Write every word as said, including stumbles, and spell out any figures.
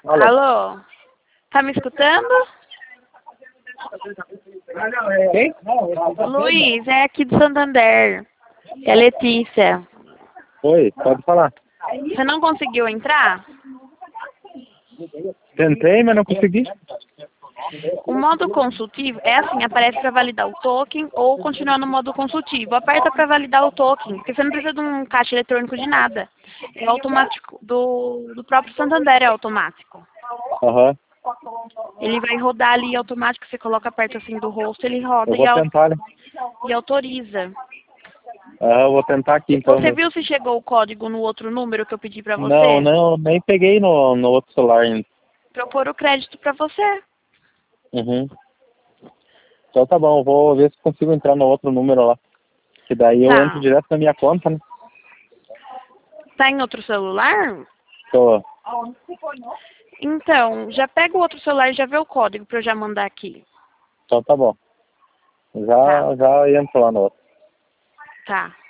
Alô? Alô? Tá me escutando? Quem? Luiz, é aqui de Santander. É Letícia. Oi, pode falar. Você não conseguiu entrar? Tentei, mas não consegui. O modo consultivo é assim, aparece para validar o token ou continuar no modo consultivo. Aperta para validar o token, porque você não precisa de um caixa eletrônico de nada. É automático, do, do próprio Santander é automático. Aham. Ele vai rodar ali automático, você coloca perto assim do rosto, ele roda Eu e, vou au- tentar, né? e autoriza. Aham, eu vou tentar aqui então. Você Né? viu se chegou o código no outro número que eu pedi para Não, você? não, nem peguei no, no outro celular ainda. Pra eu pôr o crédito para você. Uhum. Então tá bom, eu vou ver se consigo entrar no outro número lá. Que daí eu entro Tá. direto na minha conta, né? Tá em outro celular? Tô. Então, já pega o outro celular e já vê o código para eu já mandar aqui. Então tá bom. Tá, Já, já entro lá no outro. tá.